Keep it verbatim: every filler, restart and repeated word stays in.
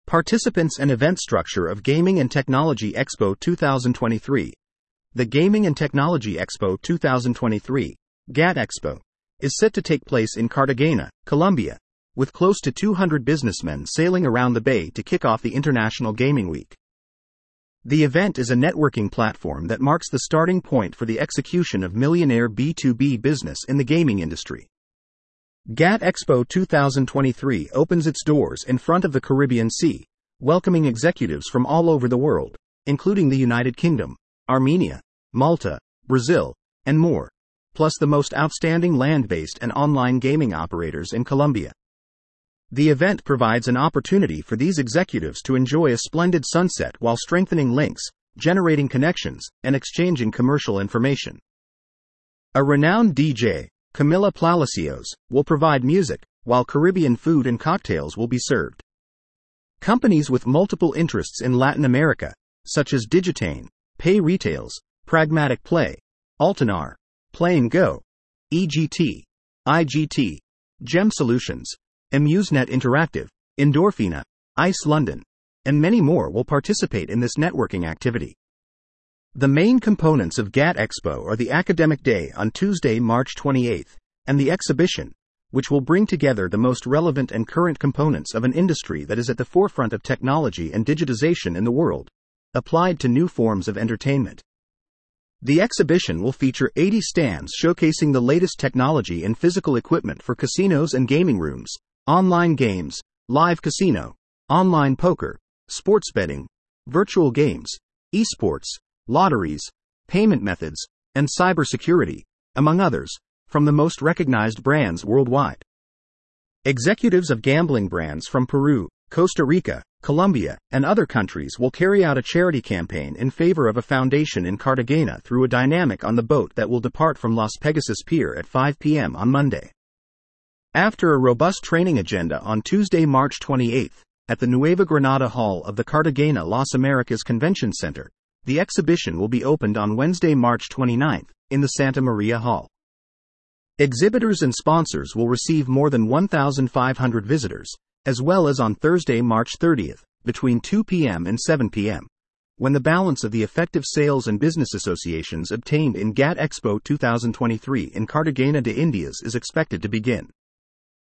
Participants and event structure of Gaming and Technology Expo twenty twenty-three. The Gaming and Technology Expo twenty twenty-three, GATEXPO, is set to take place in Cartagena, Colombia, with close to two hundred businessmen sailing around the bay to kick off the International Gaming Week. The event is a networking platform that marks the starting point for the execution of millionaire B two B business in the gaming industry. GATEXPO twenty twenty-three opens its doors in front of the Caribbean Sea, welcoming executives from all over the world, including the United Kingdom, Armenia, Malta, Brazil, and more, plus the most outstanding land-based and online gaming operators in Colombia. The event provides an opportunity for these executives to enjoy a splendid sunset while strengthening links, generating connections, and exchanging commercial information. A renowned D J, Camila Palacios, will provide music, while Caribbean food and cocktails will be served. Companies with multiple interests in Latin America, such as Digitane, Pay Retails, Pragmatic Play, Altinar, Play and Go, E G T, I G T, Gem Solutions, Amusenet Interactive, Endorfina, ICE London, and many more will participate in this networking activity. The main components of GATEXPO are the Academic Day on Tuesday, March twenty-eighth, and the exhibition, which will bring together the most relevant and current components of an industry that is at the forefront of technology and digitization in the world, applied to new forms of entertainment. The exhibition will feature eighty stands showcasing the latest technology and physical equipment for casinos and gaming rooms, online games, live casino, online poker, sports betting, virtual games, esports, lotteries, payment methods, and cybersecurity, among others, from the most recognized brands worldwide. Executives of gambling brands from Peru, Costa Rica, Colombia, and other countries will carry out a charity campaign in favor of a foundation in Cartagena through a dynamic on the boat that will depart from Las Pegasus Pier at five p.m. on Monday. After a robust training agenda on Tuesday, March twenty-eighth, at the Nueva Granada Hall of the Cartagena Las Americas Convention Center, the exhibition will be opened on Wednesday, March twenty-ninth, in the Santa Maria Hall. Exhibitors and sponsors will receive more than one thousand five hundred visitors, as well as on Thursday, March thirtieth, between two p.m. and seven p.m., when the balance of the effective sales and business associations obtained in GATEXPO twenty twenty-three in Cartagena de Indias is expected to begin.